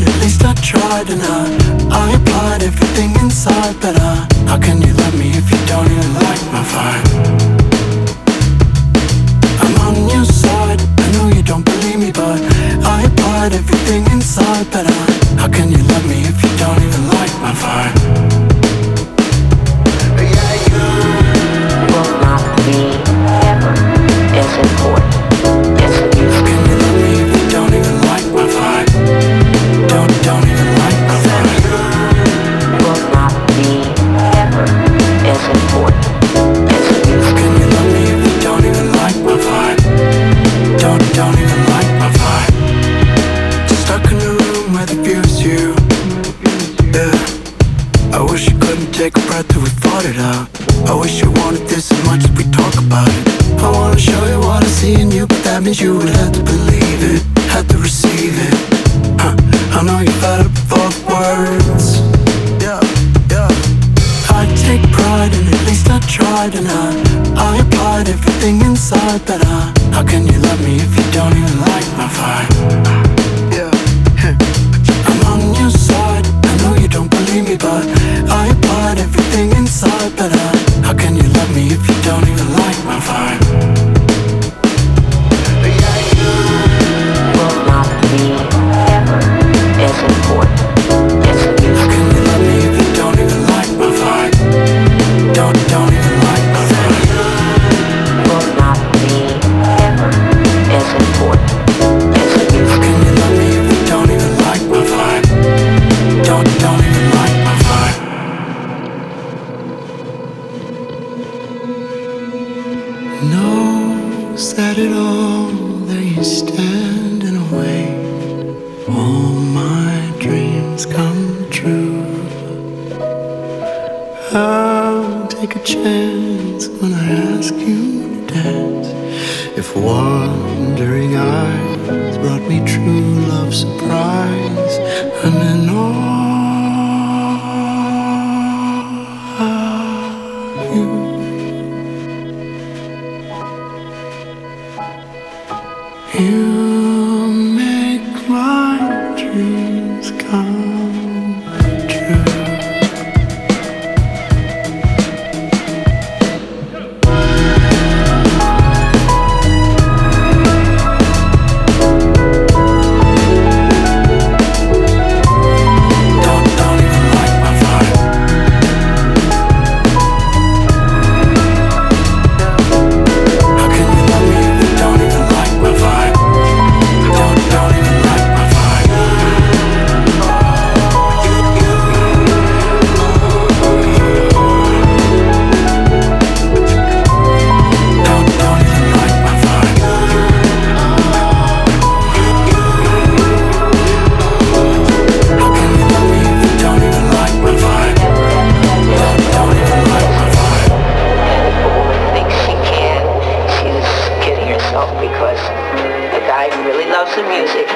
at least I tried. And I applied everything inside. But how can you love me if you don't even like my vibe? I'm on your side, I know you don't believe me, but I applied everything inside. But how can you love me if you don't even like my vibe? Will not be ever as important as the music. Can you love me if you don't even like my vibe? Don't even like my vibe. Will not be ever as important as the music. Can you love me if you don't even like my vibe? Don't even like my vibe. Stuck in a room where the view is you. Yeah, I wish you couldn't take a breath till we fought it out. I wish you wanted this as much as we talk about it. I wanna show you what I see in you, but that means you would have to believe it, have to receive it. I know you've had it before the words. Yeah. I take pride in at least I tried. And I applied everything inside. But how can you love me if you don't even like my vibe? I'm on your side, I know you don't believe me, but I applied everything inside. But how can you love me if you don't even like my vibe? Will not be ever as important as the music. Can you love me if you don't even like my vibe? Don't even like my vibe. Will not be ever as important as the music. Can you love me if you don't even like my vibe? Don't even like my vibe. Knows that it all, there you stand in a way. All my dreams come true. I'll take a chance when I ask you to dance. If wandering eyes brought me true love surprise, I'm in awe of you. You make my dreams come true. Don't even like my vibe. How can you love me if you don't even like my vibe? Don't even like my vibe. Don't even like my vibe. How can you love me if you don't even like my vibe? Don't even like my vibe. And if a woman thinks she can, she's kidding herself, because the guy who really loves the music